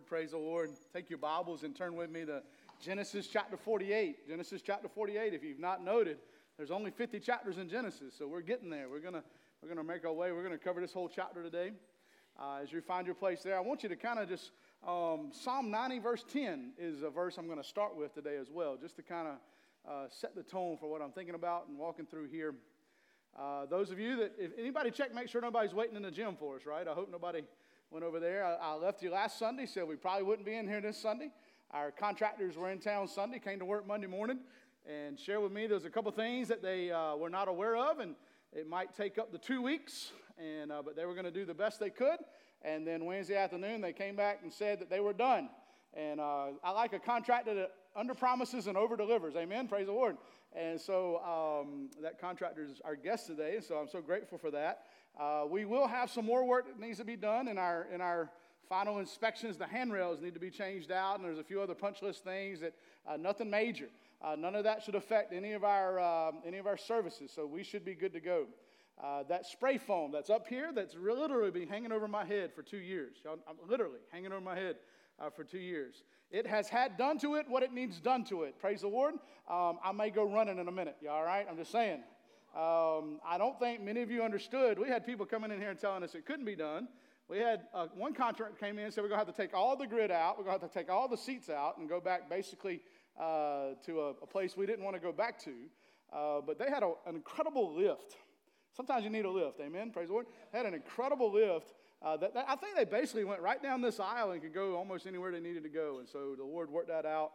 Praise the Lord. Take your Bibles and turn with me to Genesis chapter 48. Genesis chapter 48. If you've not noted, there's only 50 chapters in Genesis, so we're getting there. We're gonna make our way. We're gonna cover this whole chapter today. As you find your place there, I want you to kind of just Psalm 90 verse 10 is a verse I'm going to start with today as well, just to kind of set the tone for what I'm thinking about and walking through here. Those of you that, if anybody check, make sure nobody's waiting in the gym for us, right? I hope nobody went over there. I left you last Sunday, so we probably wouldn't be in here this Sunday. Our contractors were in town Sunday, came to work Monday morning, and shared with me there's a couple things that they were not aware of, and it might take up to 2 weeks, and but they were going to do the best they could. And then Wednesday afternoon, they came back and said that they were done. And I like a contractor that under-promises and over-delivers. Amen? Praise the Lord. And so that contractor is our guest today, so I'm so grateful for that. We will have some more work that needs to be done in our final inspections. The handrails need to be changed out, and there's a few other punch list things that nothing major. None of that should affect any of our services, so we should be good to go. That spray foam that's up here, that's literally been hanging over my head for 2 years. I'm literally hanging over my head for 2 years. It has had done to it what it needs done to it. Praise the Lord. I may go running in a minute. You all right? I'm just saying. I don't think many of you understood. We had people coming in here and telling us it couldn't be done. We had one contractor came in and said we're going to have to take all the grid out. We're going to have to take all the seats out and go back basically to a place we didn't want to go back to. But they had an incredible lift. Sometimes you need a lift, amen, praise the Lord. They had an incredible lift. That I think they basically went right down this aisle and could go almost anywhere they needed to go. And so the Lord worked that out.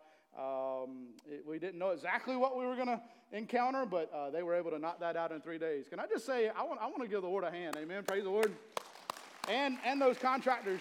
We didn't know exactly what we were going to encounter, but they were able to knock that out in 3 days. Can I just say, I want to give the Lord a hand, amen, praise the Lord. And those contractors,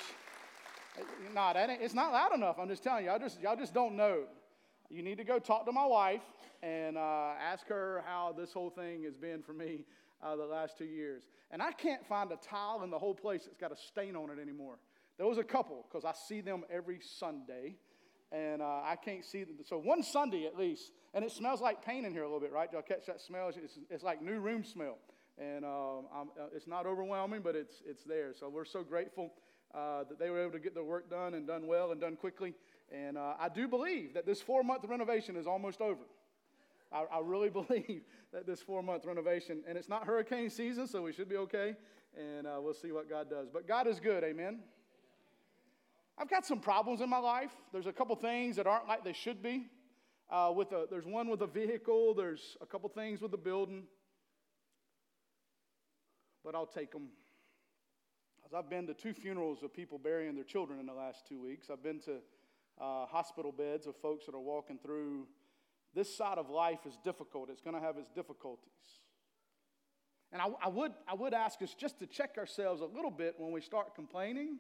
it's not loud enough. I'm just telling you, y'all just don't know. You need to go talk to my wife and ask her how this whole thing has been for me the last 2 years. And I can't find a tile in the whole place that's got a stain on it anymore. There was a couple, because I see them every Sunday, and I can't see them. So one Sunday at least, and it smells like paint in here a little bit, right? Y'all catch that smell? It's like new room smell. And it's not overwhelming, but it's there. So we're so grateful that they were able to get their work done and done well and done quickly. And I do believe that this 4-month renovation is almost over. I really believe that this 4-month renovation, and it's not hurricane season, so we should be okay, and we'll see what God does. But God is good, amen? I've got some problems in my life. There's a couple things that aren't like they should be. There's one with a vehicle. There's a couple things with the building. But I'll take them. I've been to 2 funerals of people burying their children in the last 2 weeks. I've been to hospital beds of folks that are walking through. This side of life is difficult. It's going to have its difficulties. And I would ask us just to check ourselves a little bit when we start complaining.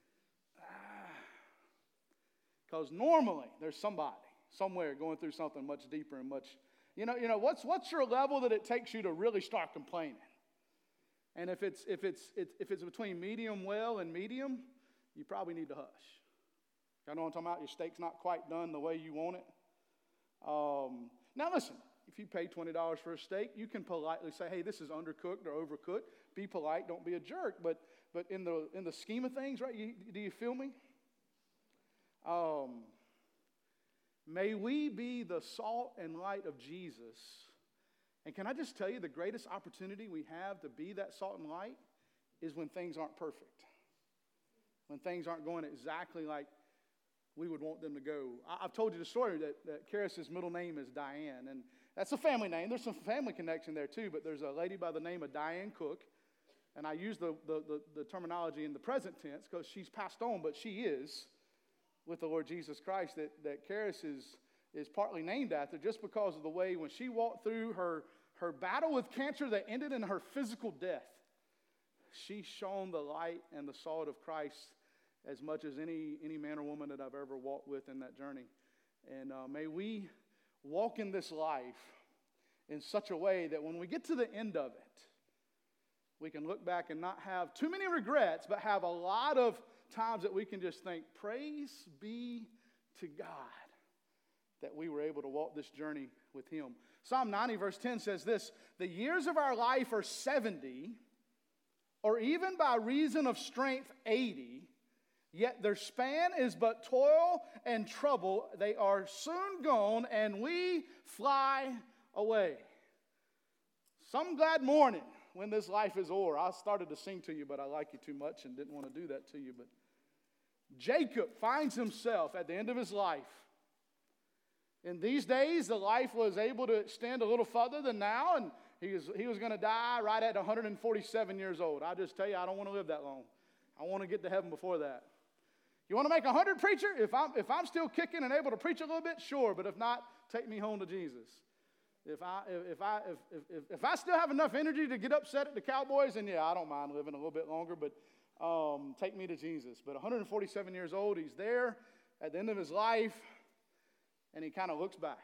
Because normally there's somebody, somewhere going through something much deeper and much, you know, what's your level that it takes you to really start complaining? And if it's between medium well and medium, you probably need to hush. You know what I'm talking about? Your steak's not quite done the way you want it. Now listen, if you pay $20 for a steak, you can politely say, hey, this is undercooked or overcooked. Be polite, don't be a jerk. But in the scheme of things, right, do you feel me? May we be the salt and light of Jesus. And can I just tell you, the greatest opportunity we have to be that salt and light is when things aren't perfect. When things aren't going exactly like we would want them to go. I've told you the story that Karis' middle name is Diane, and that's a family name. There's some family connection there too, but there's a lady by the name of Diane Cook, and I use the terminology in the present tense because she's passed on, but she is with the Lord Jesus Christ that Karis is partly named after just because of the way when she walked through her battle with cancer that ended in her physical death. She shone the light and the salt of Christ as much as any man or woman that I've ever walked with in that journey. And may we walk in this life in such a way that when we get to the end of it, we can look back and not have too many regrets, but have a lot of times that we can just think, praise be to God that we were able to walk this journey with Him. Psalm 90 verse 10 says this, the years of our life are 70, or even by reason of strength 80, Yet their span is but toil and trouble. They are soon gone, and we fly away. Some glad morning when this life is o'er. I started to sing to you, but I like you too much and didn't want to do that to you. But Jacob finds himself at the end of his life. In these days, the life was able to extend a little further than now, and he was going to die right at 147 years old. I just tell you, I don't want to live that long. I want to get to heaven before that. You want to make 100, preacher? If I'm still kicking and able to preach a little bit, sure. But if not, take me home to Jesus. If I still have enough energy to get upset at the Cowboys, then yeah, I don't mind living a little bit longer. But take me to Jesus. But 147 years old, he's there at the end of his life, and he kind of looks back.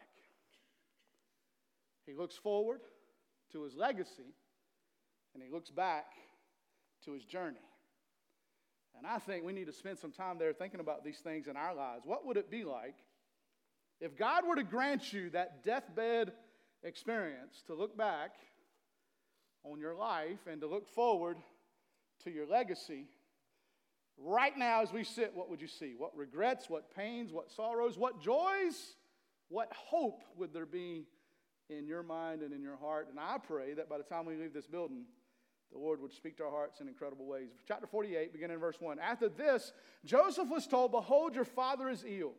He looks forward to his legacy, and he looks back to his journey. And I think we need to spend some time there thinking about these things in our lives. What would it be like if God were to grant you that deathbed experience to look back on your life and to look forward to your legacy? Right now as we sit, what would you see? What regrets, what pains, what sorrows, what joys, what hope would there be in your mind and in your heart? And I pray that by the time we leave this building, the Lord would speak to our hearts in incredible ways. Chapter 48, beginning in verse 1. After this, Joseph was told, "Behold, your father is ill."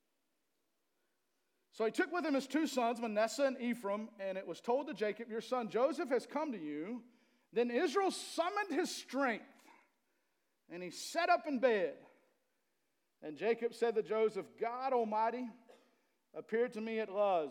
So he took with him his two sons, Manasseh and Ephraim, and it was told to Jacob, "Your son Joseph has come to you." Then Israel summoned his strength, and he sat up in bed. And Jacob said to Joseph, "God Almighty appeared to me at Luz."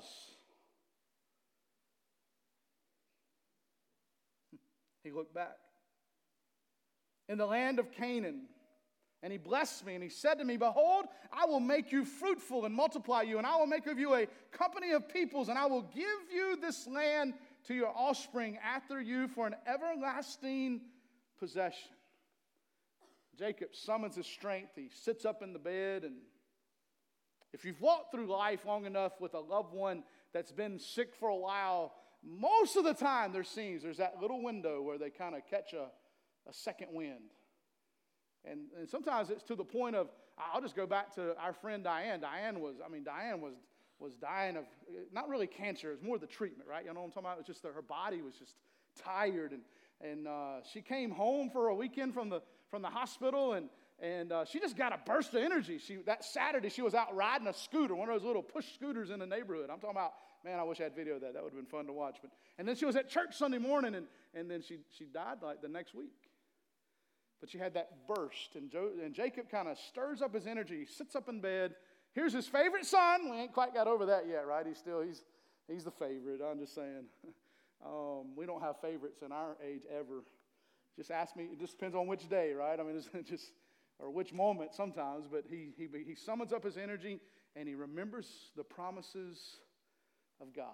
He looked back. "In the land of Canaan. And he blessed me, and he said to me, Behold, I will make you fruitful and multiply you, and I will make of you a company of peoples, and I will give you this land to your offspring after you for an everlasting possession." Jacob summons his strength. He sits up in the bed, and if you've walked through life long enough with a loved one that's been sick for a while, most of the time there's that little window where they kind of catch a second wind. And sometimes it's to the point of, I'll just go back to our friend Diane. Diane was dying of, not really cancer, it was more the treatment, right? You know what I'm talking about? It was just that her body was just tired. And she came home for a weekend from the hospital, and she just got a burst of energy. That Saturday, she was out riding a scooter, one of those little push scooters in the neighborhood. I'm talking about, man, I wish I had video of that. That would have been fun to watch. And then she was at church Sunday morning, and then she died like the next week. But she had that burst, and Jacob kind of stirs up his energy. He sits up in bed. Here's his favorite son. We ain't quite got over that yet, right? He's the favorite. I'm just saying. We don't have favorites in our age ever. Just ask me. It just depends on which day, right? I mean, it's just or which moment sometimes. But he summons up his energy, and he remembers the promises of God.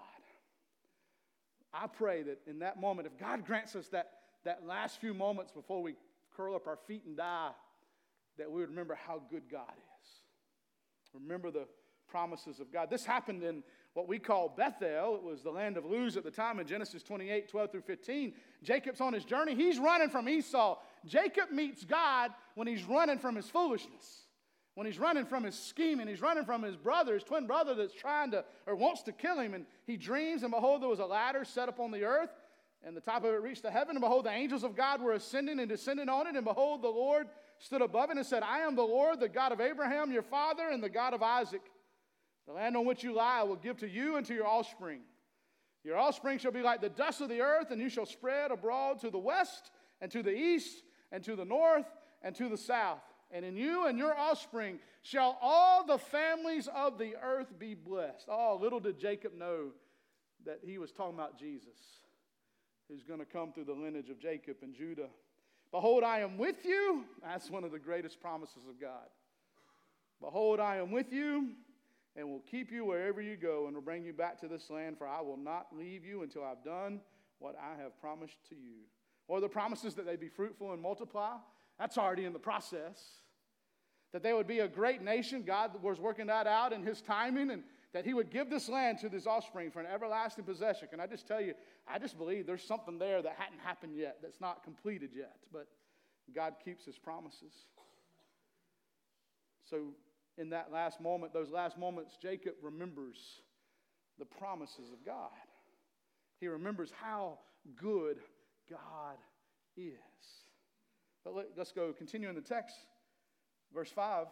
I pray that in that moment, if God grants us that last few moments before we curl up our feet and die, that we would remember how good God is. Remember the promises of God. This happened in what we call Bethel. It was the land of Luz at the time in Genesis 28, 12 through 15. Jacob's on his journey. He's running from Esau. Jacob meets God when he's running from his foolishness, when he's running from his scheming. He's running from his brother, his twin brother that's trying to or wants to kill him. And he dreams, and behold, there was a ladder set up on the earth, and the top of it reached to heaven. And behold, the angels of God were ascending and descending on it. And behold, the Lord stood above it and said, I am the Lord, the God of Abraham, your father, and the God of Isaac. The land on which you lie I will give to you and to your offspring. Your offspring shall be like the dust of the earth, and you shall spread abroad to the west and to the east and to the north and to the south. And in you and your offspring shall all the families of the earth be blessed. Oh, little did Jacob know that he was talking about Jesus, who's going to come through the lineage of Jacob and Judah. Behold, I am with you. That's one of the greatest promises of God. Behold, I am with you, and will keep you wherever you go, and will bring you back to this land, for I will not leave you until I've done what I have promised to you. Or the promises that they be fruitful and multiply, that's already in the process. That they would be a great nation, God was working that out in his timing, and that he would give this land to his offspring for an everlasting possession. Can I just tell you, I just believe there's something there that hadn't happened yet, that's not completed yet, but God keeps his promises. So in that last moment, those last moments, Jacob remembers the promises of God. He remembers how good God is. But let's go continue in the text. Verse 5.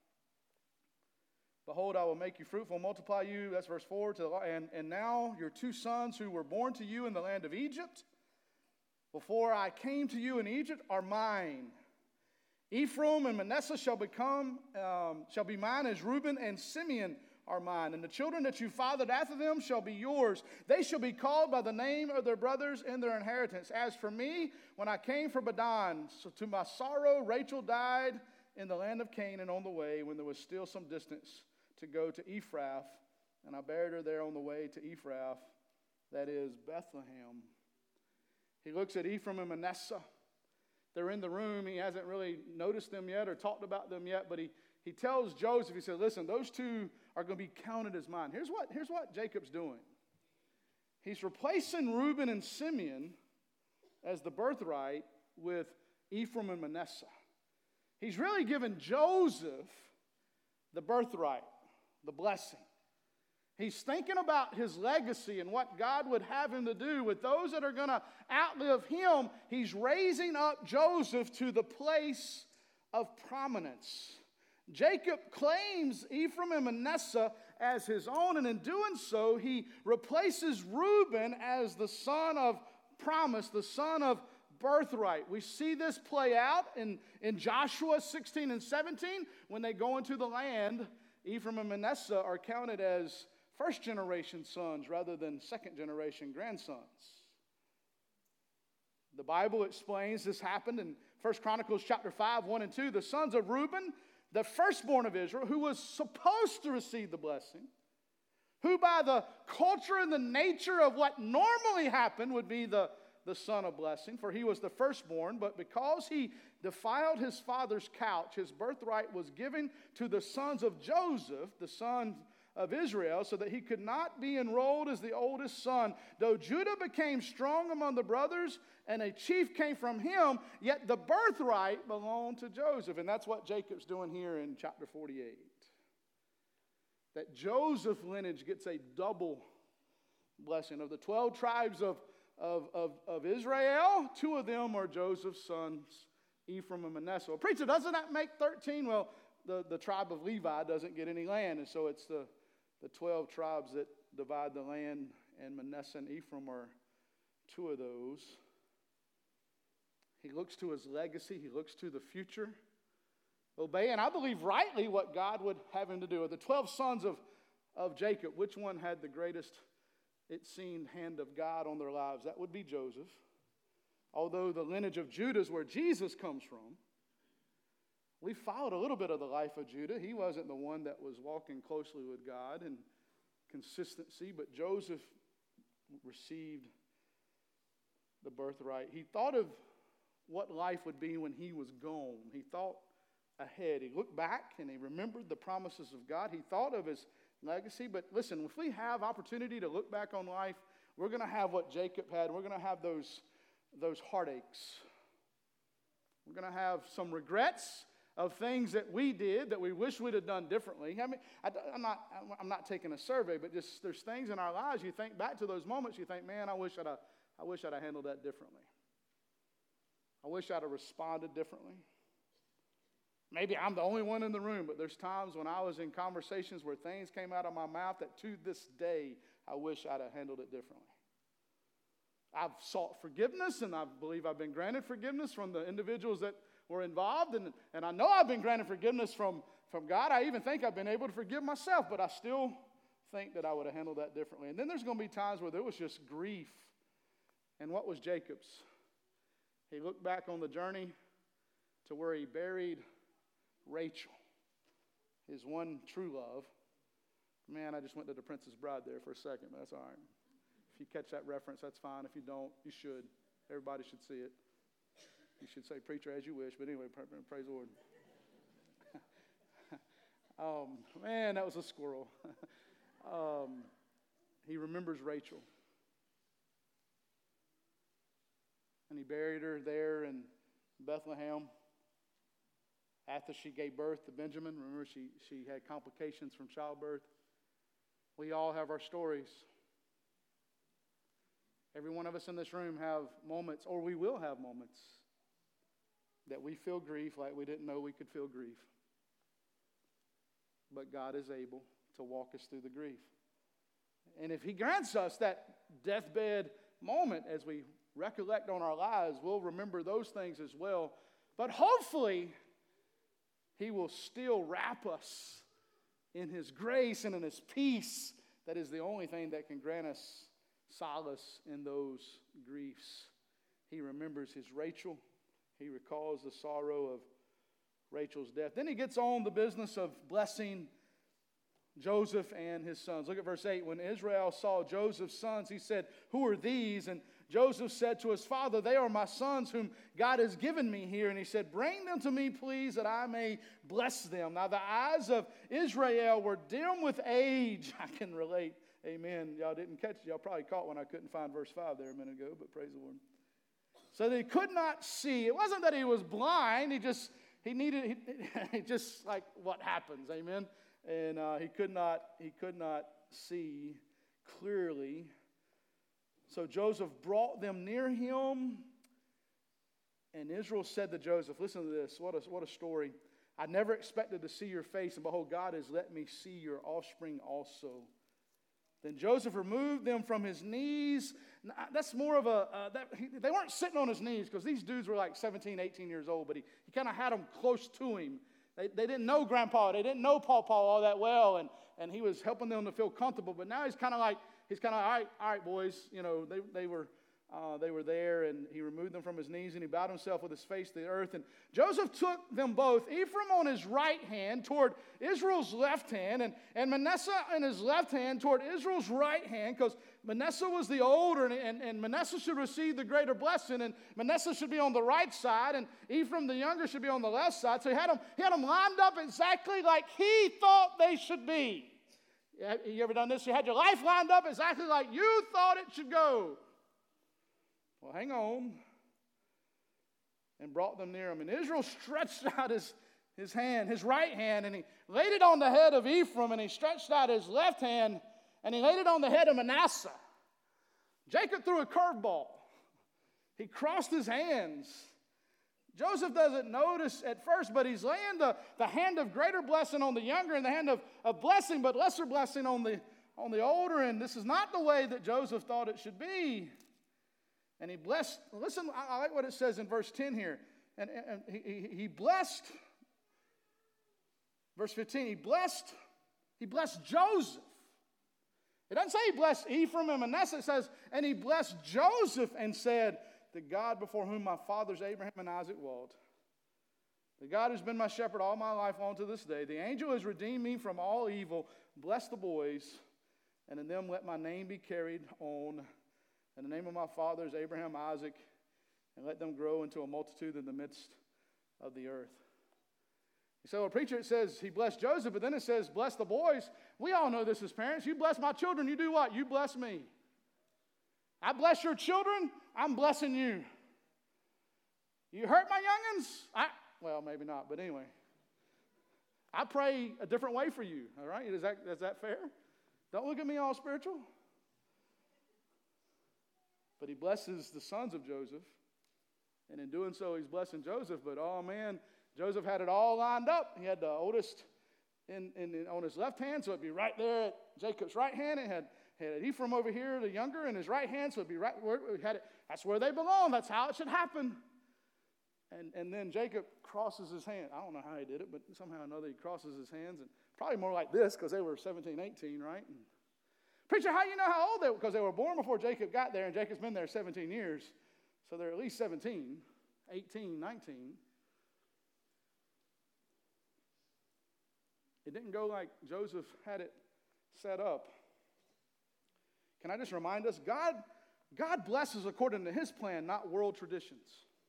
Behold, I will make you fruitful, multiply you. That's verse 4. And now your 2 sons who were born to you in the land of Egypt, before I came to you in Egypt, are mine. Ephraim and Manasseh shall be mine, as Reuben and Simeon are mine. And the children that you fathered after them shall be yours. They shall be called by the name of their brothers in their inheritance. As for me, when I came from Padan, so to my sorrow, Rachel died in the land of Canaan on the way, when there was still some distance to go to Ephrath, and I buried her there on the way to Ephrath, that is Bethlehem. He looks at Ephraim and Manasseh. They're in the room. He hasn't really noticed them yet or talked about them yet, but he tells Joseph, he said, listen, those 2 are going to be counted as mine. Here's what Jacob's doing. He's replacing Reuben and Simeon as the birthright with Ephraim and Manasseh. He's really given Joseph the birthright, the blessing. He's thinking about his legacy and what God would have him to do with those that are going to outlive him. He's raising up Joseph to the place of prominence. Jacob claims Ephraim and Manasseh as his own, and in doing so, he replaces Reuben as the son of promise, the son of birthright. We see this play out in Joshua 16 and 17. When they go into the land, Ephraim and Manasseh are counted as first-generation sons rather than second-generation grandsons. The Bible explains this happened in 1 Chronicles chapter 5, 1 and 2. The sons of Reuben, the firstborn of Israel, who was supposed to receive the blessing, who by the culture and the nature of what normally happened would be the son of blessing, for he was the firstborn, but because he defiled his father's couch, his birthright was given to the sons of Joseph, the son of Israel, so that he could not be enrolled as the oldest son. Though Judah became strong among the brothers, and a chief came from him, yet the birthright belonged to Joseph. And that's what Jacob's doing here in chapter 48. That Joseph's lineage gets a double blessing. Of the 12 tribes of Israel, 2 of them are Joseph's sons, Ephraim and Manasseh. Well, preacher, doesn't that make 13? Well, the tribe of Levi doesn't get any land, and so it's the 12 tribes that divide the land, and Manasseh and Ephraim are 2 of those. He looks to his legacy. He looks to the future. Obey, and I believe rightly what God would have him to do. Of the 12 sons of Jacob, which one had the greatest, it seemed, hand of God on their lives? That would be Joseph. Although the lineage of Judah is where Jesus comes from, we followed a little bit of the life of Judah. He wasn't the one that was walking closely with God in consistency, but Joseph received the birthright. He thought of what life would be when he was gone. He thought ahead. He looked back and he remembered the promises of God. He thought of his legacy. But listen, if we have opportunity to look back on life, we're going to have what Jacob had. We're going to have those heartaches. We're going to have some regrets of things that we did that we wish we'd have done differently. I mean, I'm not taking a survey, but just there's things in our lives, you think back to those moments, you think, man, I wish I'd have handled that differently. I wish I'd have responded differently. Maybe I'm the only one in the room, but there's times when I was in conversations where things came out of my mouth that to this day, I wish I'd have handled it differently. I've sought forgiveness, and I believe I've been granted forgiveness from the individuals that were involved, and I know I've been granted forgiveness from God. I even think I've been able to forgive myself, but I still think that I would have handled that differently. And then there's going to be times where there was just grief. And what was Jacob's? He looked back on the journey to where he buried Rachel, his one true love. Man, I just went to The Princess Bride there for a second, but that's all right. If you catch that reference, that's fine. If you don't, you should. Everybody should see it. You should say, preacher, as you wish. But anyway, praise the Lord. Man, that was a squirrel. He remembers Rachel. And he buried her there in Bethlehem after she gave birth to Benjamin. Remember, she had complications from childbirth. We all have our stories. Every one of us in this room have moments, or we will have moments, that we feel grief like we didn't know we could feel grief. But God is able to walk us through the grief. And if He grants us that deathbed moment as we recollect on our lives, we'll remember those things as well. But hopefully, He will still wrap us in His grace and in His peace. That is the only thing that can grant us solace in those griefs. He remembers His Rachel. He recalls the sorrow of Rachel's death. Then He gets on the business of blessing Joseph and his sons. Look at verse 8. When Israel saw Joseph's sons, he said, "Who are these?" And Joseph said to his father, "They are my sons whom God has given me here." And he said, "Bring them to me, please, that I may bless them." Now the eyes of Israel were dim with age. I can relate. Amen. Y'all probably caught when I couldn't find verse 5 there a minute ago, but praise the Lord. So they could not see. It wasn't that he was blind. He just like what happens. Amen. And he could not see clearly. So Joseph brought them near him, and Israel said to Joseph, listen to this, what a story. "I never expected to see your face, and behold, God has let me see your offspring also." Then Joseph removed them from his knees. That's more of they weren't sitting on his knees, because these dudes were like 17, 18 years old, but he kind of had them close to him. They didn't know Grandpa. They didn't know Pawpaw all that well, and he was helping them to feel comfortable. But now he's kind of all right, boys. You know, they were there, and he removed them from his knees, and he bowed himself with his face to the earth. And Joseph took them both, Ephraim on his right hand toward Israel's left hand, and Manasseh in his left hand toward Israel's right hand, because Manasseh was the older, and Manasseh should receive the greater blessing, and Manasseh should be on the right side, and Ephraim the younger should be on the left side. So he had them lined up exactly like he thought they should be. You ever done this? You had your life lined up exactly like you thought it should go. Well, hang on. And brought them near him. And Israel stretched out his hand, his right hand, and he laid it on the head of Ephraim, and he stretched out his left hand, and he laid it on the head of Manasseh. Jacob threw a curveball. He crossed his hands. Joseph doesn't notice at first, but he's laying the hand of greater blessing on the younger and the hand of blessing, but lesser blessing on the older. And this is not the way that Joseph thought it should be. And he blessed, listen, I like what it says in verse 10 here. And he blessed, verse 15, he blessed Joseph. It doesn't say he blessed Ephraim and Manasseh. It says, and he blessed Joseph and said, "The God before whom my fathers Abraham and Isaac walked, the God who's been my shepherd all my life on to this day, the angel has redeemed me from all evil. Bless the boys, and in them let my name be carried on. In the name of my fathers, Abraham, Isaac, and let them grow into a multitude in the midst of the earth." So a preacher, it says he blessed Joseph, but then it says bless the boys. We all know this as parents. You bless my children, you do what? You bless me. I bless your children, I'm blessing you. You hurt my youngins? Well, maybe not, but anyway. I pray a different way for you, all right? Is that fair? Don't look at me all spiritual. But he blesses the sons of Joseph. And in doing so, he's blessing Joseph. But, oh, man, Joseph had it all lined up. He had the oldest on his left hand, so it'd be right there at Jacob's right hand. It had Ephraim over here, the younger, in his right hand, so it'd be right where we had it. That's where they belong. That's how it should happen. And then Jacob crosses his hand. I don't know how he did it, but somehow or another he crosses his hands. And probably more like this, because they were 17, 18, right? And, preacher, how do you know how old they were? Because they were born before Jacob got there, and Jacob's been there 17 years. So they're at least 17, 18, 19. It didn't go like Joseph had it set up. Can I just remind us, God blesses according to his plan, not world traditions.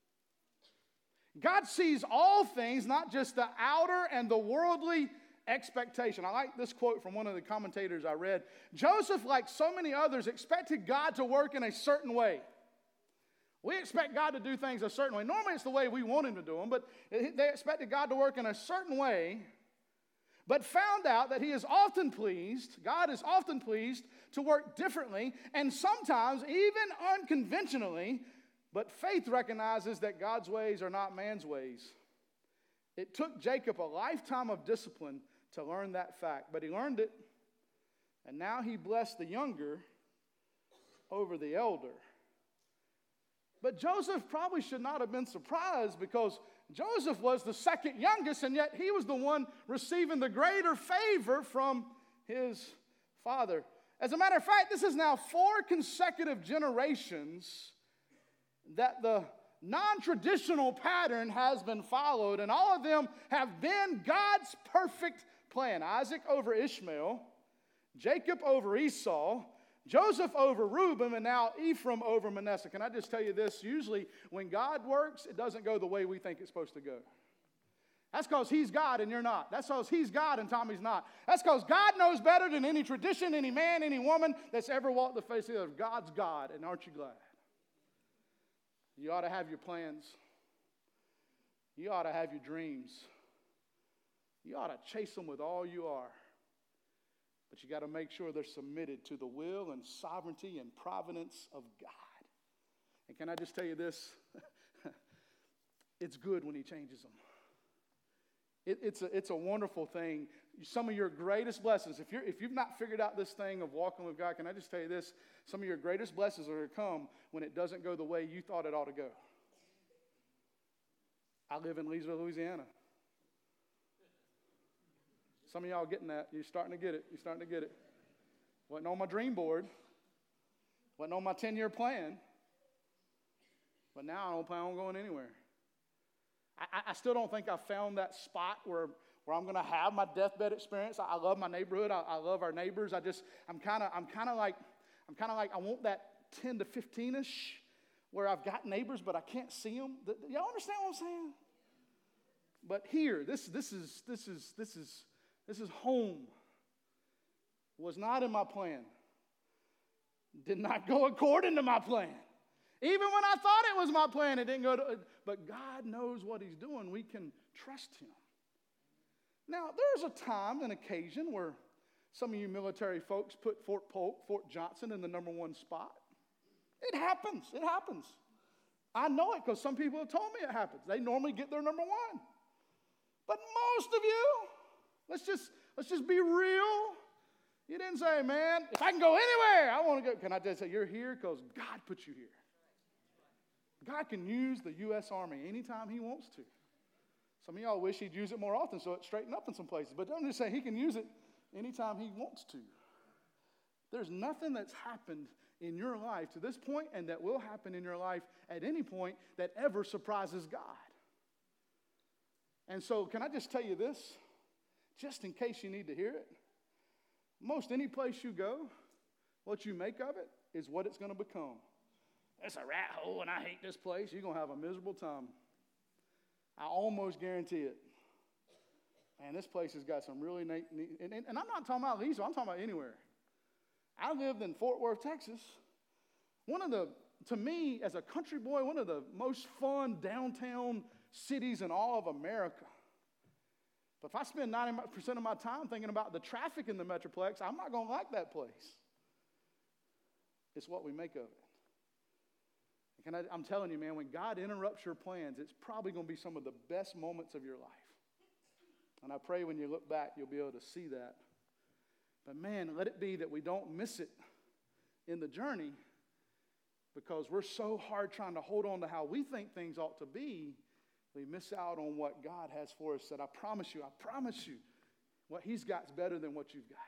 God sees all things, not just the outer and the worldly expectation. I like this quote from one of the commentators I read. Joseph, like so many others, expected God to work in a certain way. We expect God to do things a certain way. Normally it's the way we want him to do them, but they expected God to work in a certain way, but found out that he is often pleased, God is often pleased to work differently and sometimes even unconventionally, but faith recognizes that God's ways are not man's ways. It took Jacob a lifetime of discipline to learn that fact, but he learned it, and now he blessed the younger over the elder. But Joseph probably should not have been surprised because Joseph was the second youngest, and yet he was the one receiving the greater favor from his father. As a matter of fact, this is now 4 consecutive generations that the non-traditional pattern has been followed, and all of them have been God's perfect plan. Isaac over Ishmael, Jacob over Esau, Joseph over Reuben, and now Ephraim over Manasseh. Can I just tell you this? Usually when God works, it doesn't go the way we think it's supposed to go. That's because he's God and you're not. That's because he's God and Tommy's not. That's because God knows better than any tradition, any man, any woman that's ever walked the face of the earth. God's God, and aren't you glad? You ought to have your plans. You ought to have your dreams. You ought to chase them with all you are. But you got to make sure they're submitted to the will and sovereignty and providence of God. And can I just tell you this? It's good when he changes them. It's a wonderful thing. Some of your greatest blessings, if you've not figured out this thing of walking with God, can I just tell you this? Some of your greatest blessings are going to come when it doesn't go the way you thought it ought to go. I live in Leesville, Louisiana. Some of y'all getting that. You're starting to get it. You're starting to get it. Wasn't on my dream board. Wasn't on my 10-year plan. But now I don't plan on going anywhere. I still don't think I found that spot where I'm going to have my deathbed experience. I love my neighborhood. I love our neighbors. I'm kind of like I want that 10 to 15-ish where I've got neighbors but I can't see them. Y'all understand what I'm saying? But here, this is home. Was not in my plan. Did not go according to my plan. Even when I thought it was my plan, it didn't go to, but God knows what he's doing. We can trust him. Now, there's a time and occasion where some of you military folks put Fort Polk, Fort Johnson in the number 1 spot. It happens. It happens. I know it because some people have told me it happens. They normally get their number 1. But most of you, let's just be real. You didn't say, man, if I can go anywhere, I want to go. Can I just say, you're here because God put you here. God can use the U.S. Army anytime he wants to. Some of y'all wish he'd use it more often so it straightened up in some places. But I'm just saying he can use it anytime he wants to. There's nothing that's happened in your life to this point and that will happen in your life at any point that ever surprises God. And so can I just tell you this? Just in case you need to hear it. Most any place you go, what you make of it is what it's going to become. It's a rat hole and I hate this place. You're going to have a miserable time. I almost guarantee it. Man, this place has got some really neat, and I'm not talking about Leesville, I'm talking about anywhere. I lived in Fort Worth, Texas. To me, as a country boy, one of the most fun downtown cities in all of America. But if I spend 90% of my time thinking about the traffic in the Metroplex, I'm not going to like that place. It's what we make of it. I'm telling you, man, when God interrupts your plans, it's probably going to be some of the best moments of your life. And I pray when you look back, you'll be able to see that. But man, let it be that we don't miss it in the journey because we're so hard trying to hold on to how we think things ought to be, we miss out on what God has for us. That I promise you, what he's got is better than what you've got.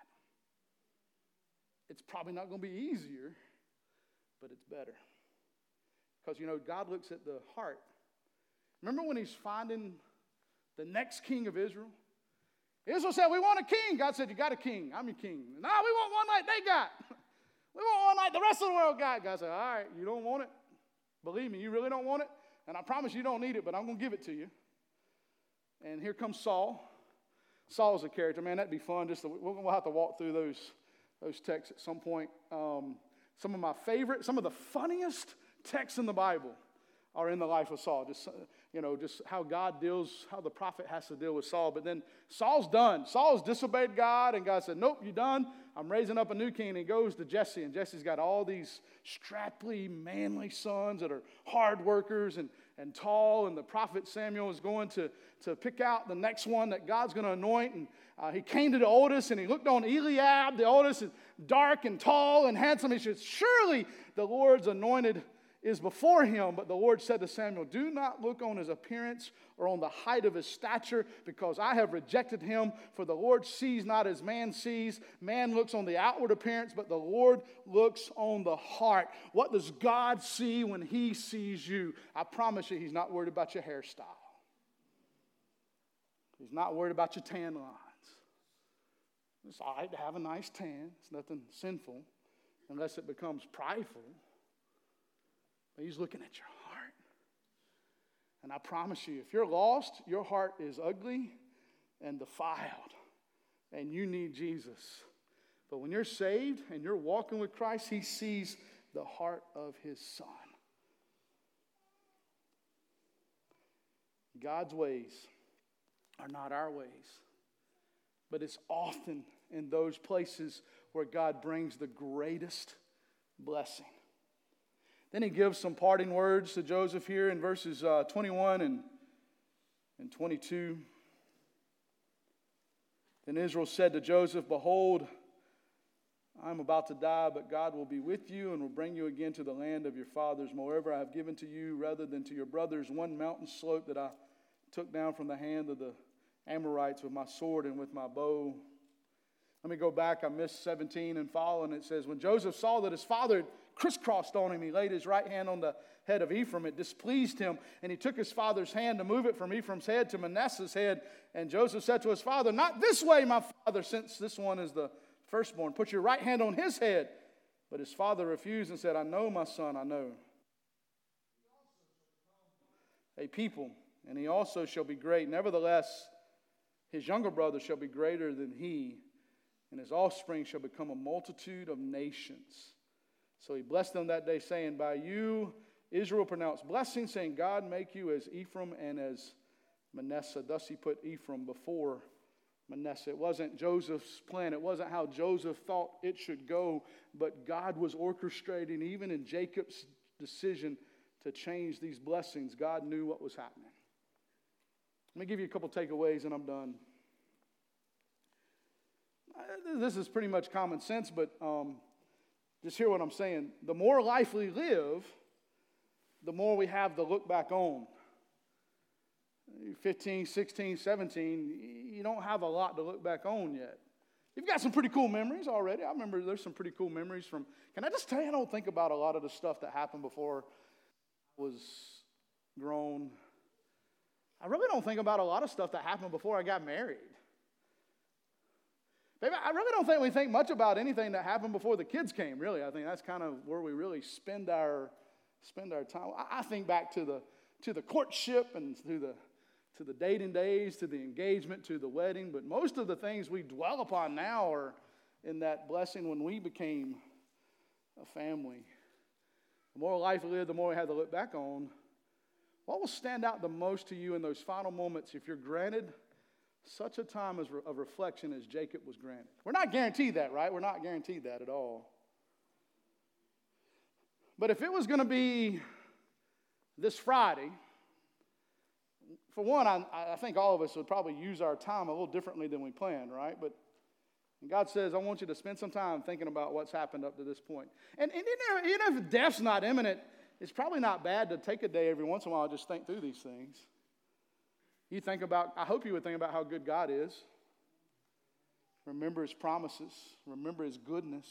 It's probably not going to be easier, but it's better. Because, God looks at the heart. Remember when he's finding the next king of Israel? Israel said, we want a king. God said, you got a king. I'm your king. No, we want one like they got. We want one like the rest of the world got. God said, all right, you don't want it? Believe me, you really don't want it? And I promise you don't need it, but I'm going to give it to you. And here comes Saul. Saul's a character. Man, that'd be fun. We'll have to walk through those texts at some point. Some of the funniest texts in the Bible are in the life of Saul. Just how God deals, how the prophet has to deal with Saul. But then Saul's done. Saul's disobeyed God, and God said, nope, you're done. I'm raising up a new king. And he goes to Jesse, and Jesse's got all these strappy, manly sons that are hard workers and tall, and the prophet Samuel is going to pick out the next one that God's going to anoint. And he came to the oldest, and he looked on Eliab, the oldest, dark and tall and handsome. He said, surely the Lord's anointed is before him. But the Lord said to Samuel, do not look on his appearance or on the height of his stature, because I have rejected him. For the Lord sees not as man sees. Man looks on the outward appearance, but the Lord looks on the heart. What does God see when he sees you? I promise you, he's not worried about your hairstyle. He's not worried about your tan lines. It's all right to have a nice tan. It's nothing sinful unless it becomes prideful. But he's looking at your heart. And I promise you, if you're lost, your heart is ugly and defiled, and you need Jesus. But when you're saved and you're walking with Christ, he sees the heart of his Son. God's ways are not our ways, but it's often in those places where God brings the greatest blessing. Then he gives some parting words to Joseph here in verses 21 and 22. Then Israel said to Joseph, behold, I am about to die, but God will be with you and will bring you again to the land of your fathers. Moreover, I have given to you, rather than to your brothers, one mountain slope that I took down from the hand of the Amorites with my sword and with my bow. Let me go back. I missed 17 and following. It says, when Joseph saw that his father had crisscrossed on him, he laid his right hand on the head of Ephraim. It displeased him, and he took his father's hand to move it from Ephraim's head to Manasseh's head. And Joseph said to his father, not this way, my father, since this one is the firstborn. Put your right hand on his head. But his father refused and said, I know, my son, I know. A people, and he also shall be great. Nevertheless, his younger brother shall be greater than he, and his offspring shall become a multitude of nations. So he blessed them that day, saying, by you Israel pronounced blessing, saying, God make you as Ephraim and as Manasseh. Thus he put Ephraim before Manasseh. It wasn't Joseph's plan. It wasn't how Joseph thought it should go, but God was orchestrating, even in Jacob's decision to change these blessings. God knew what was happening. Let me give you a couple takeaways and I'm done. This is pretty much common sense, but just hear what I'm saying. The more life we live, the more we have to look back on. 15, 16, 17, you don't have a lot to look back on yet. You've got some pretty cool memories already. I remember there's some pretty cool memories from, can I just tell you, I don't think about a lot of the stuff that happened before I was grown. I really don't think about a lot of stuff that happened before I got married. Baby, I really don't think we think much about anything that happened before the kids came, really. I think that's kind of where we really spend our time. I think back to the courtship and to the dating days, to the engagement, to the wedding. But most of the things we dwell upon now are in that blessing when we became a family. The more life we live, the more we have to look back on. What will stand out the most to you in those final moments if you're granted such a time of reflection as Jacob was granted? We're not guaranteed that, right? We're not guaranteed that at all. But if it was going to be this Friday, for one, I think all of us would probably use our time a little differently than we planned, right? But God says, I want you to spend some time thinking about what's happened up to this point. And even if death's not imminent, it's probably not bad to take a day every once in a while and just think through these things. You think about, I hope you would think about how good God is. Remember his promises. Remember his goodness.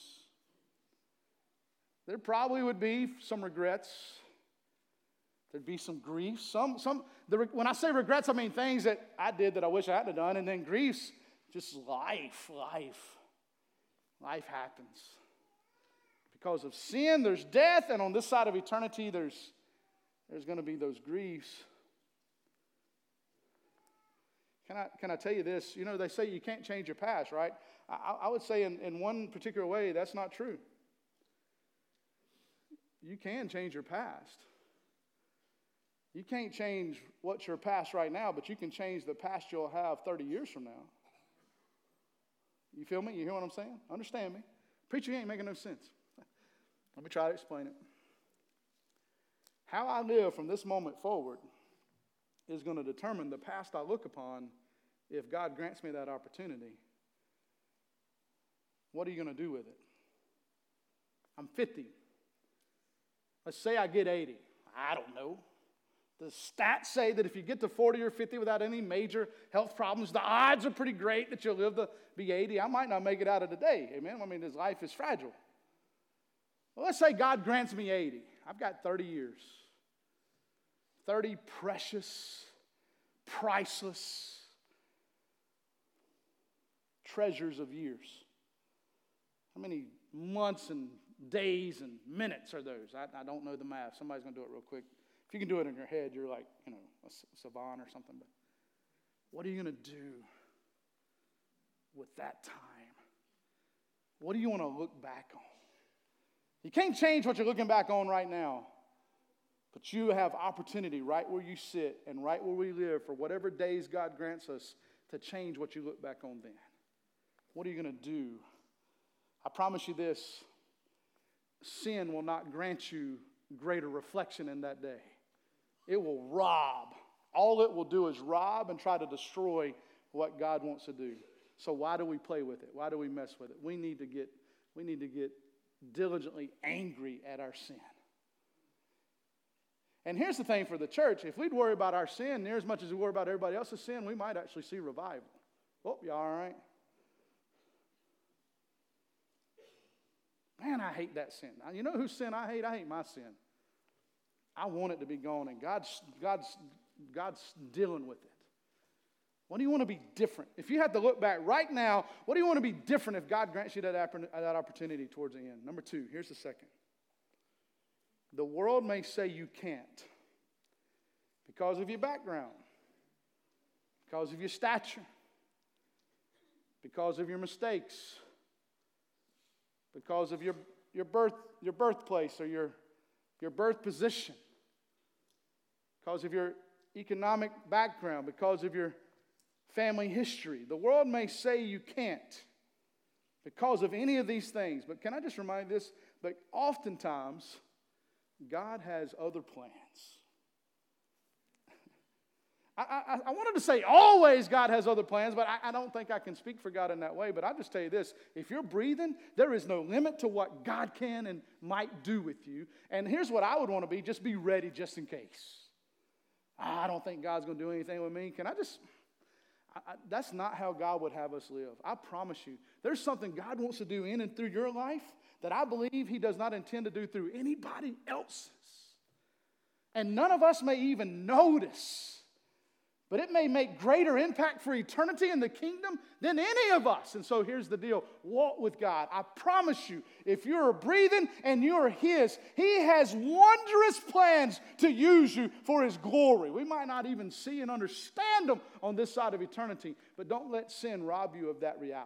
There probably would be some regrets. There'd be some grief. When I say regrets, I mean things that I did that I wish I hadn't done. And then griefs, just life. Life happens. Because of sin, there's death. And on this side of eternity, there's going to be those griefs. Can I tell you this? You know, they say you can't change your past, right? I would say in one particular way, that's not true. you can change your past. You can't change what's your past right now, but you can change the past you'll have 30 years from now. You feel me? You hear what I'm saying? Understand me? Preacher, you ain't making no sense. Let me try to explain it. How I live from this moment forward is going to determine the past I look upon if God grants me that opportunity. What are you going to do with it? I'm 50. Let's say I get 80. I don't know. The stats say that if you get to 40 or 50 without any major health problems, the odds are pretty great that you'll live to be 80. I might not make it out of the day. Amen? I mean, this life is fragile. Well, let's say God grants me 80. I've got 30 years. 30 precious, priceless treasures of years. How many months and days and minutes are those? I don't know the math. Somebody's going to do it real quick. If you can do it in your head, you're like, a savant or something. But what are you going to do with that time? What do you want to look back on? You can't change what you're looking back on right now. But you have opportunity right where you sit and right where we live for whatever days God grants us to change what you look back on then. What are you going to do? I promise you this. Sin will not grant you greater reflection in that day. It will rob. All it will do is rob and try to destroy what God wants to do. So why do we play with it? Why do we mess with it? We need to get diligently angry at our sin. And here's the thing for the church. If we'd worry about our sin near as much as we worry about everybody else's sin, we might actually see revival. Oh, y'all all right? Man, I hate that sin. Now, you know whose sin I hate? I hate my sin. I want it to be gone, and God's dealing with it. What do you want to be different? If you had to look back right now, what do you want to be different if God grants you that opportunity towards the end? Number 2, here's the second. The world may say you can't because of your background, because of your stature, because of your mistakes, because of your birthplace or your birth position, because of your economic background, because of your family history. The world may say you can't because of any of these things. But can I just remind this? That oftentimes, God has other plans. I wanted to say always God has other plans, but I don't think I can speak for God in that way. But I'll just tell you this. If you're breathing, there is no limit to what God can and might do with you. And here's what I would want to be. Just be ready just in case. I don't think God's going to do anything with me. Can I just... that's not how God would have us live. I promise you. There's something God wants to do in and through your life that I believe He does not intend to do through anybody else's. And none of us may even notice. But it may make greater impact for eternity in the kingdom than any of us. And so here's the deal. Walk with God. I promise you, if you're breathing and you're His, He has wondrous plans to use you for His glory. We might not even see and understand them on this side of eternity, but don't let sin rob you of that reality.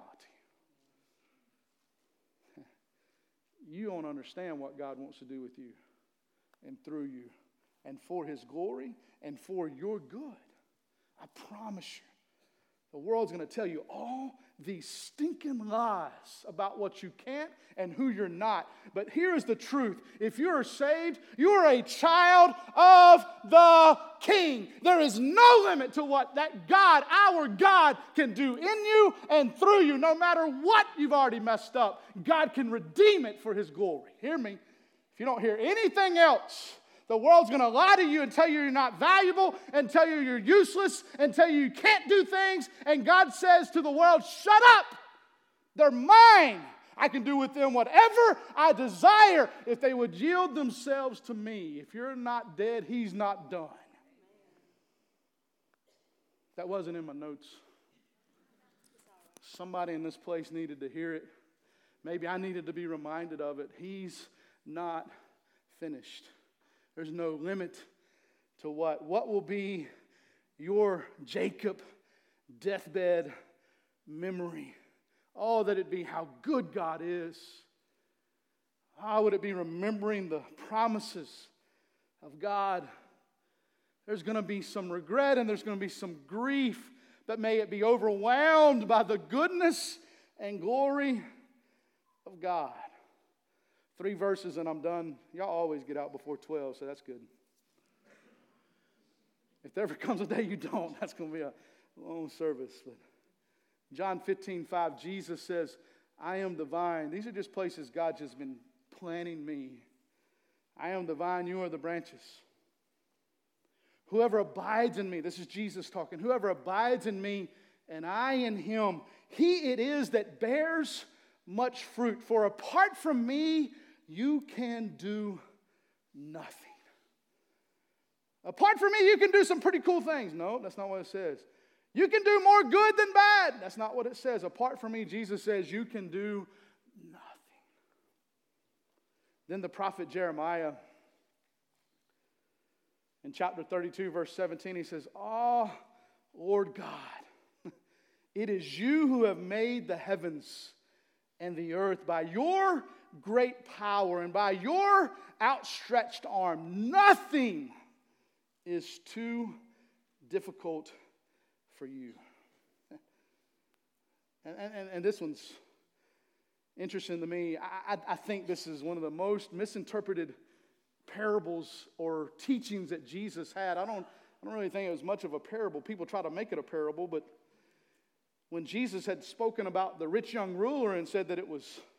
You don't understand what God wants to do with you and through you and for His glory and for your good. I promise you, the world's going to tell you all these stinking lies about what you can't and who you're not. But here is the truth. If you are saved, you are a child of the King. There is no limit to what that God, our God, can do in you and through you. No matter what you've already messed up, God can redeem it for His glory. Hear me. If you don't hear anything else, the world's going to lie to you and tell you you're not valuable and tell you you're useless and tell you you can't do things. And God says to the world, shut up. They're mine. I can do with them whatever I desire if they would yield themselves to me. If you're not dead, He's not done. That wasn't in my notes. Somebody in this place needed to hear it. Maybe I needed to be reminded of it. He's not finished. There's no limit to what will be your Jacob deathbed memory. Oh, that it be how good God is. Would it be remembering the promises of God? There's going to be some regret and there's going to be some grief, but may it be overwhelmed by the goodness and glory of God. 3 verses and I'm done. Y'all always get out before 12, so that's good. If there ever comes a day you don't, that's going to be a long service. But John 15:5, Jesus says, I am the vine. These are just places God's just been planting me. I am the vine, you are the branches. Whoever abides in me, this is Jesus talking, whoever abides in me and I in him, he it is that bears much fruit. For apart from me, you can do nothing. Apart from me, you can do some pretty cool things. No, that's not what it says. You can do more good than bad. That's not what it says. Apart from me, Jesus says, you can do nothing. Then the prophet Jeremiah, in chapter 32, verse 17, he says, Lord God, it is you who have made the heavens and the earth by your great power and by your outstretched arm. Nothing is too difficult for you. And this one's interesting to me. I think this is one of the most misinterpreted parables or teachings that Jesus had. I don't really think it was much of a parable. People try to make it a parable, but when Jesus had spoken about the rich young ruler and said that it was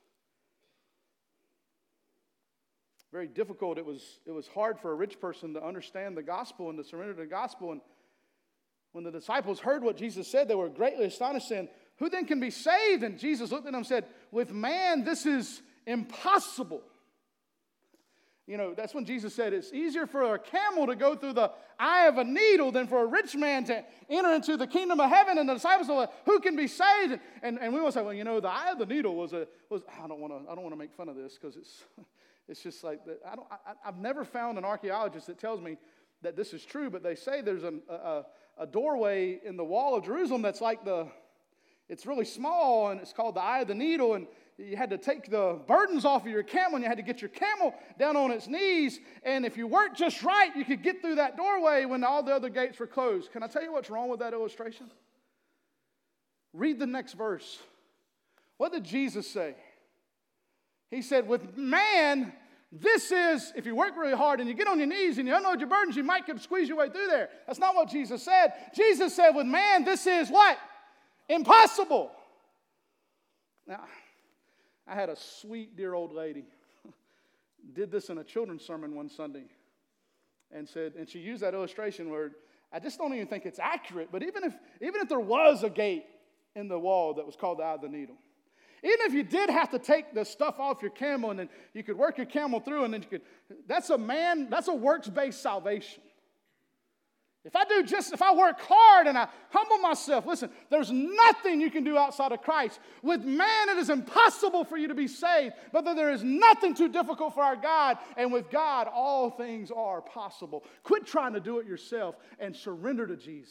very difficult, it was hard for a rich person to understand the gospel and to surrender to the gospel. And when the disciples heard what Jesus said, they were greatly astonished, saying, who then can be saved? And Jesus looked at them and said, with man this is impossible. You know, that's when Jesus said it's easier for a camel to go through the eye of a needle than for a rich man to enter into the kingdom of heaven. And the disciples were like, who can be saved? And we will say, well, you know, the eye of the needle was I don't want to make fun of this because it's just like that. I've never found an archaeologist that tells me that this is true, but they say there's a doorway in the wall of Jerusalem that's like it's really small, and it's called the eye of the needle, and you had to take the burdens off of your camel, and you had to get your camel down on its knees, and if you worked just right, you could get through that doorway when all the other gates were closed. Can I tell you what's wrong with that illustration? Read the next verse. What did Jesus say? He said, with man, this is, if you work really hard and you get on your knees and you unload your burdens, you might could squeeze your way through there. That's not what Jesus said. Jesus said, with man, this is what? Impossible. Now, I had a sweet, dear old lady did this in a children's sermon one Sunday and she used that illustration where I just don't even think it's accurate, but even if there was a gate in the wall that was called the eye of the needle, even if you did have to take the stuff off your camel and then you could work your camel through and then that's a works-based salvation. If I work hard and I humble myself, listen, there's nothing you can do outside of Christ. With man, it is impossible for you to be saved, but there is nothing too difficult for our God, and with God, all things are possible. Quit trying to do it yourself and surrender to Jesus.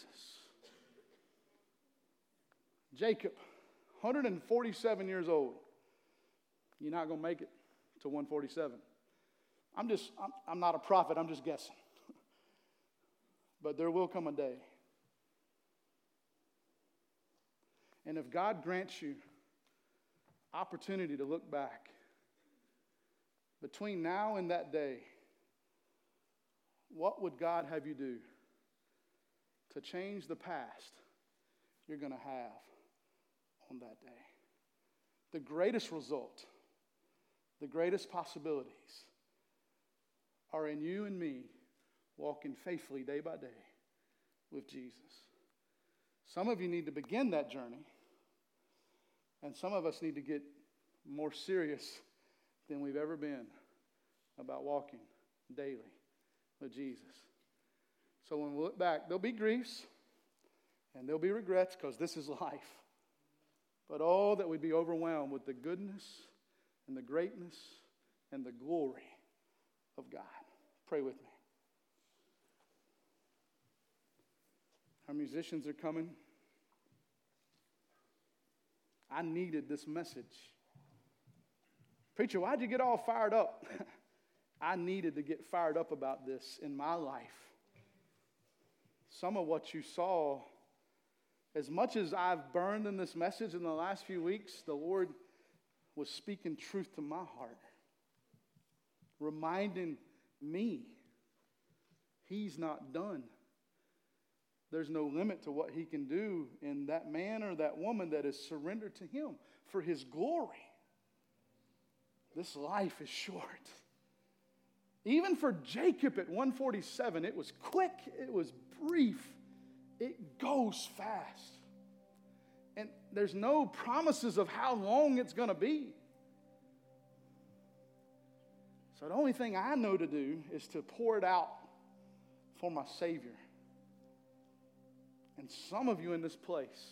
Jacob, 147 years old. You're not going to make it to 147. I'm not a prophet, I'm just guessing. But there will come a day. And if God grants you opportunity to look back, between now and that day, what would God have you do to change the past you're going to have on that day? The greatest result, the greatest possibilities are in you and me walking faithfully day by day with Jesus. Some of you need to begin that journey, and some of us need to get more serious than we've ever been about walking daily with Jesus. So when we look back, there'll be griefs and there'll be regrets because this is life. But oh, that we'd be overwhelmed with the goodness and the greatness and the glory of God. Pray with me. Our musicians are coming. I needed this message. Preacher, why'd you get all fired up? I needed to get fired up about this in my life. Some of what you saw, as much as I've burned in this message in the last few weeks, the Lord was speaking truth to my heart, reminding me He's not done. There's no limit to what He can do in that man or that woman that is surrendered to Him for His glory. This life is short. Even for Jacob at 147, it was quick, it was brief, it goes fast. And there's no promises of how long it's going to be. So the only thing I know to do is to pour it out for my Savior. And some of you in this place,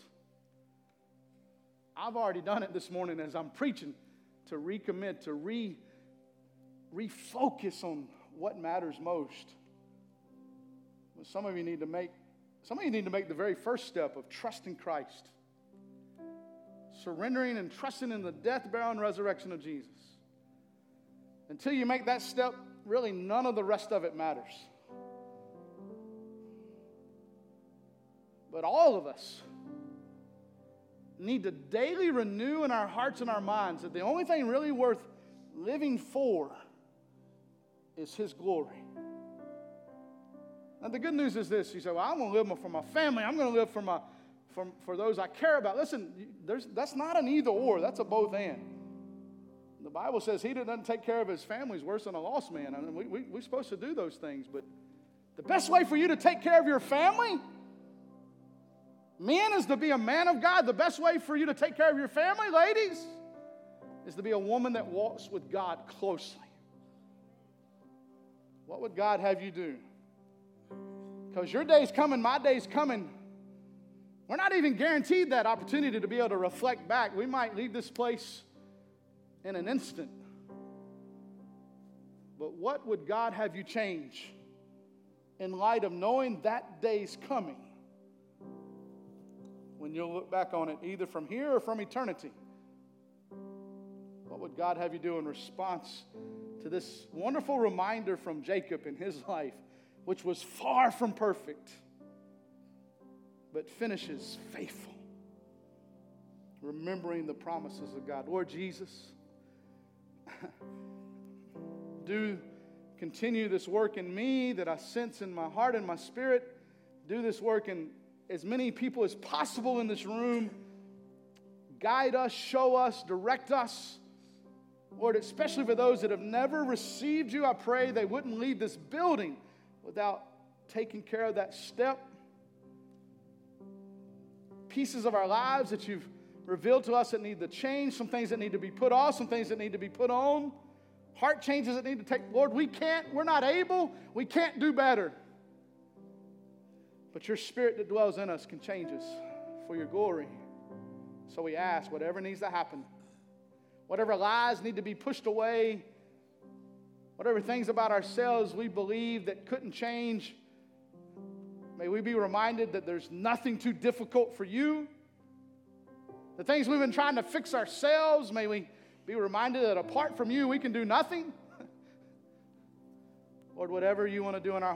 I've already done it this morning as I'm preaching, to recommit, to refocus on what matters most. But some of you need to make the very first step of trusting Christ. Surrendering and trusting in the death, burial, and resurrection of Jesus. Until you make that step, really none of the rest of it matters. But all of us need to daily renew in our hearts and our minds that the only thing really worth living for is His glory. Now the good news is this. You say, well, I'm going to live for my family. I'm going to live for those I care about. Listen, that's not an either or. That's a both and. The Bible says he that doesn't take care of his family is worse than a lost man. I mean, we're supposed to do those things. But the best way for you to take care of your family, men, is to be a man of God. The best way for you to take care of your family, ladies, is to be a woman that walks with God closely. What would God have you do? Because your day's coming, my day's coming. We're not even guaranteed that opportunity to be able to reflect back. We might leave this place in an instant. But what would God have you change in light of knowing that day's coming? When you'll look back on it, either from here or from eternity. What would God have you do in response to this wonderful reminder from Jacob in his life, which was far from perfect, but finishes faithful, remembering the promises of God? Lord Jesus, do continue this work in me that I sense in my heart and my spirit. Do this work in as many people as possible in this room. Guide us, show us, direct us. Lord, especially for those that have never received you, I pray they wouldn't leave this building without taking care of that step. Pieces of our lives that you've revealed to us that need to change, some things that need to be put off, some things that need to be put on, heart changes that need to take. Lord, we're not able, we can't do better. But your Spirit that dwells in us can change us for your glory. So we ask, whatever needs to happen, whatever lies need to be pushed away, whatever things about ourselves we believe that couldn't change, may we be reminded that there's nothing too difficult for you. The things we've been trying to fix ourselves, may we be reminded that apart from you, we can do nothing. Lord, whatever you want to do in our